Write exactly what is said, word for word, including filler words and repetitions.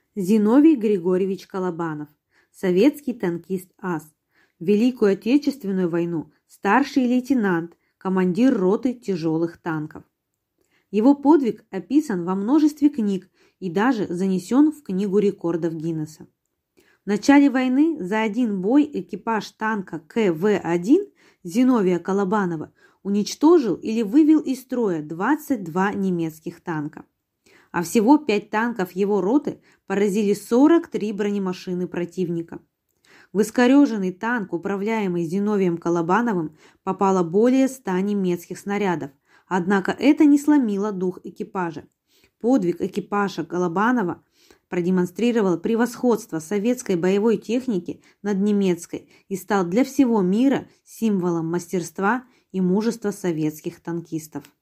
Зиновий Григорьевич Колобанов, советский танкист-ас. В Великую Отечественную войну старший лейтенант, командир роты тяжелых танков. Его подвиг описан во множестве книг и даже занесен в Книгу рекордов Гиннесса. В начале войны за один бой экипаж танка Ка Вэ один Зиновия Колобанова уничтожил или вывел из строя двадцать два немецких танка. А всего пять танков его роты поразили сорок три бронемашины противника. В искореженный танк, управляемый Зиновием Колобановым, попало более ста немецких снарядов, однако это не сломило дух экипажа. Подвиг экипажа Колобанова продемонстрировал превосходство советской боевой техники над немецкой и стал для всего мира символом мастерства и мужества советских танкистов.